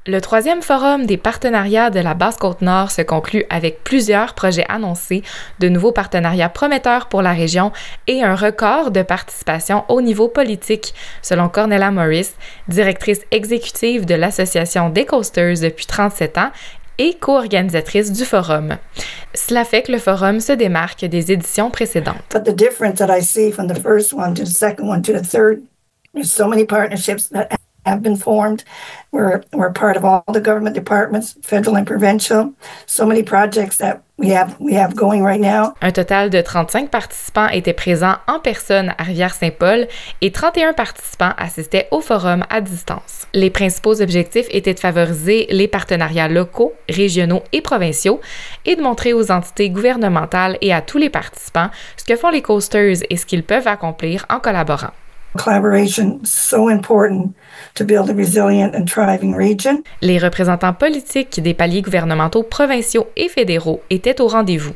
Le 3e forum des partenariats de la Basse-Côte-Nord se conclut avec plusieurs projets annoncés, de nouveaux partenariats prometteurs pour la région et un record de participation au niveau politique, selon Cornella Morris, directrice exécutive de l'Association des Coasters depuis 37 ans et co-organisatrice du forum. Cela fait que le forum se démarque des éditions précédentes. But the difference that I see from the first one to the second one to the third, there's so many partnerships that have been formed. We're part of all the government departments, federal and provincial. So many projects that we have going right now. Un total de 35 participants étaient présents en personne à Rivière-Saint-Paul et 31 participants assistaient au forum à distance. Les principaux objectifs étaient de favoriser les partenariats locaux, régionaux et provinciaux et de montrer aux entités gouvernementales et à tous les participants ce que font les coasters et ce qu'ils peuvent accomplir en collaborant. Collaboration is so important to build a resilient and thriving region. Les représentants politiques des paliers gouvernementaux provinciaux et fédéraux étaient au rendez-vous.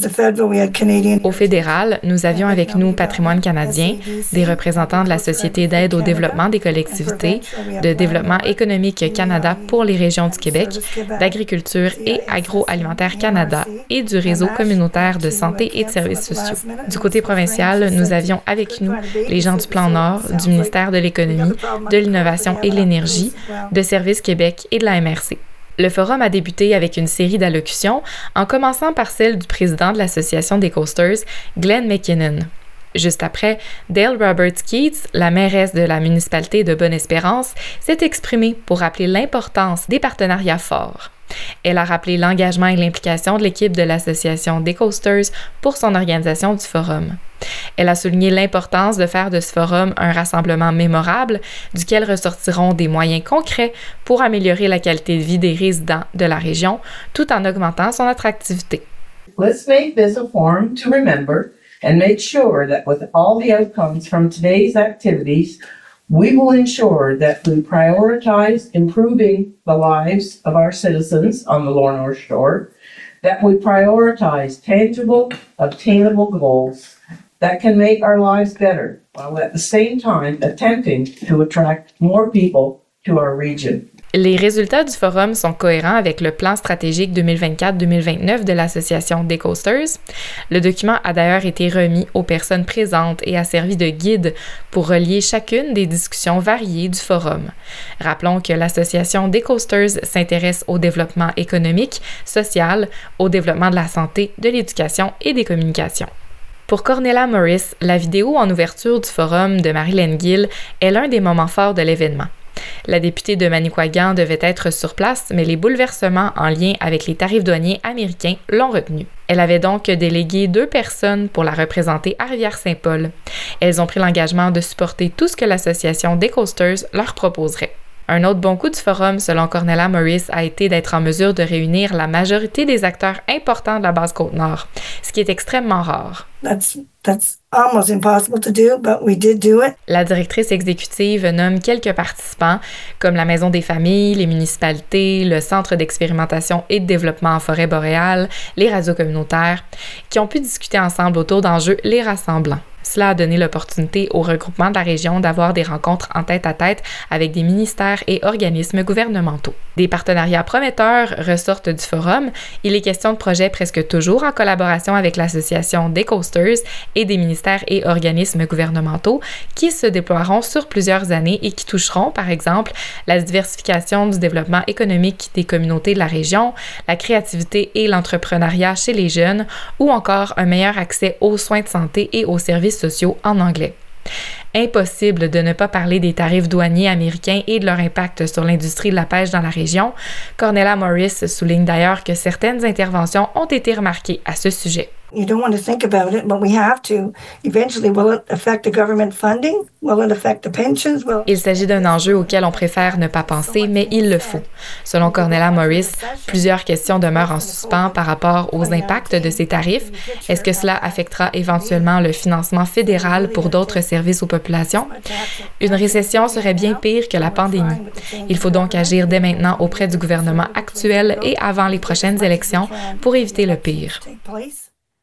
Au fédéral, nous avions avec nous Patrimoine canadien, des représentants de la Société d'aide au développement des collectivités, de Développement économique Canada pour les régions du Québec, d'Agriculture et Agroalimentaire Canada et du Réseau communautaire de santé et de services sociaux. Du côté provincial, nous avions avec nous les gens du Plan Nord, du ministère de l'Économie, de l'Innovation et de l'Énergie, de Services Québec et de la MRC. Le forum a débuté avec une série d'allocutions, en commençant par celle du président de l'Association des Coasters, Glenn McKinnon. Juste après, Dale Roberts-Keats, la mairesse de la municipalité de Bonne-Espérance, s'est exprimée pour rappeler l'importance des partenariats forts. Elle a rappelé l'engagement et l'implication de l'équipe de l'Association des Coasters pour son organisation du forum. Elle a souligné l'importance de faire de ce forum un rassemblement mémorable, duquel ressortiront des moyens concrets pour améliorer la qualité de vie des résidents de la région, tout en augmentant son attractivité. Let's make this a forum to remember and make sure that with all the outcomes from today's activities, we will ensure that we prioritize improving the lives of our citizens on the Lower North Shore, that we prioritize tangible, obtainable goals that can make our lives better, while at the same time attempting to attract more people to our region. Les résultats du forum sont cohérents avec le plan stratégique 2024-2029 de l'Association des Coasters. Le document a d'ailleurs été remis aux personnes présentes et a servi de guide pour relier chacune des discussions variées du forum. Rappelons que l'Association des Coasters s'intéresse au développement économique, social, au développement de la santé, de l'éducation et des communications. Pour Cornella Morris, la vidéo en ouverture du forum de Marilyn Gill est l'un des moments forts de l'événement. La députée de Manicouagan devait être sur place, mais les bouleversements en lien avec les tarifs douaniers américains l'ont retenue. Elle avait donc délégué 2 personnes pour la représenter à Rivière-Saint-Paul. Elles ont pris l'engagement de supporter tout ce que l'Association des Coasters leur proposerait. Un autre bon coup du forum, selon Cornella Morris, a été d'être en mesure de réunir la majorité des acteurs importants de la Basse-Côte-Nord, ce qui est extrêmement rare. That's almost impossible to do, but we did do it. La directrice exécutive nomme quelques participants, comme la Maison des familles, les municipalités, le Centre d'expérimentation et de développement en forêt boréale, les radios communautaires, qui ont pu discuter ensemble autour d'enjeux les rassemblant. Cela a donné l'opportunité au regroupement de la région d'avoir des rencontres en tête-à-tête avec des ministères et organismes gouvernementaux. Des partenariats prometteurs ressortent du forum. Il est question de projets presque toujours en collaboration avec l'Association des Coasters et des ministères et organismes gouvernementaux qui se déploieront sur plusieurs années et qui toucheront, par exemple, la diversification du développement économique des communautés de la région, la créativité et l'entrepreneuriat chez les jeunes ou encore un meilleur accès aux soins de santé et aux services sociaux en anglais. Impossible de ne pas parler des tarifs douaniers américains et de leur impact sur l'industrie de la pêche dans la région. Cornella Morris souligne d'ailleurs que certaines interventions ont été remarquées à ce sujet. You don't want to think about it, but we have to. Eventually, will it affect the government funding? Will it affect the pensions? Il s'agit d'un enjeu auquel on préfère ne pas penser, mais il le faut. Selon Cornella Morris, plusieurs questions demeurent en suspens par rapport aux impacts de ces tarifs. Est-ce que cela affectera éventuellement le financement fédéral pour d'autres services aux populations? Une récession serait bien pire que la pandémie. Il faut donc agir dès maintenant auprès du gouvernement actuel et avant les prochaines élections pour éviter le pire.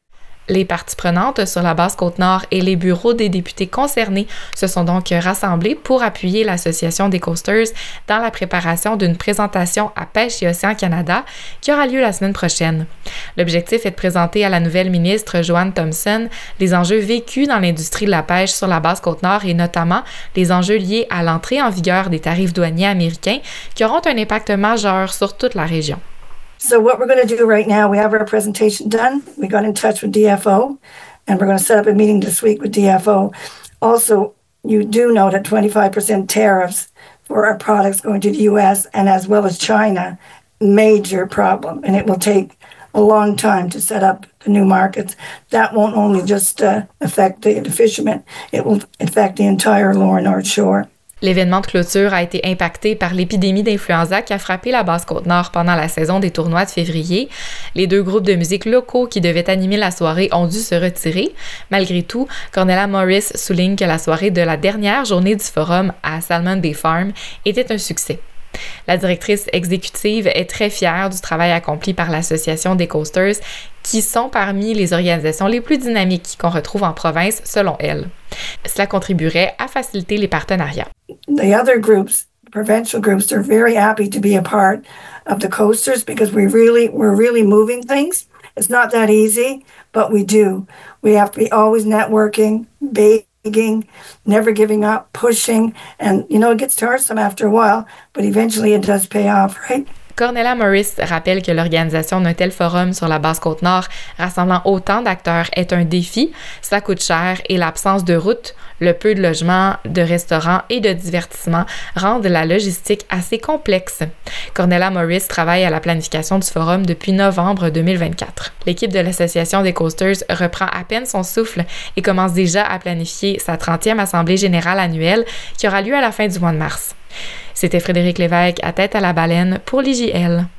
Les parties prenantes sur la Basse-Côte-Nord et les bureaux des députés concernés se sont donc rassemblés pour appuyer l'Association des Coasters dans la préparation d'une présentation à Pêche et Océan Canada qui aura lieu la semaine prochaine. L'objectif est de présenter à la nouvelle ministre Joanne Thompson les enjeux vécus dans l'industrie de la pêche sur la Basse-Côte-Nord et notamment les enjeux liés à l'entrée en vigueur des tarifs douaniers américains qui auront un impact majeur sur toute la région. So what we're going to do right now, we have our presentation done. We got in touch with DFO, and we're going to set up a meeting this week with DFO. Also, you do know that 25% tariffs for our products going to the U.S. and as well as China, major problem, and it will take a long time to set up the new markets. That won't only just affect the fishermen, it will affect the entire lower North Shore. L'événement de clôture a été impacté par l'épidémie d'influenza qui a frappé la Basse-Côte-Nord pendant la saison des tournois de février. Les deux groupes de musique locaux qui devaient animer la soirée ont dû se retirer. Malgré tout, Cornelia Morris souligne que la soirée de la dernière journée du forum à Salmon Bay Farm était un succès. La directrice exécutive est très fière du travail accompli par l'Association des Coasters, qui sont parmi les organisations les plus dynamiques qu'on retrouve en province, selon elle. Cela contribuerait à faciliter les partenariats. The other groups, provincial groups, they're very happy to be a part of the coasters because we're really moving things. It's not that easy, but we do. We have to be always networking, begging, never giving up, pushing, and it gets tiresome after a while, but eventually it does pay off, right? Cornelia Morris rappelle que l'organisation d'un tel forum sur la Basse-Côte-Nord rassemblant autant d'acteurs est un défi, ça coûte cher et l'absence de routes, le peu de logements, de restaurants et de divertissements rendent la logistique assez complexe. Cornelia Morris travaille à la planification du forum depuis novembre 2024. L'équipe de l'Association des Coasters reprend à peine son souffle et commence déjà à planifier sa 30e Assemblée générale annuelle qui aura lieu à la fin du mois de mars. C'était Frédéric Lévesque à Tête à la baleine pour l'IJL.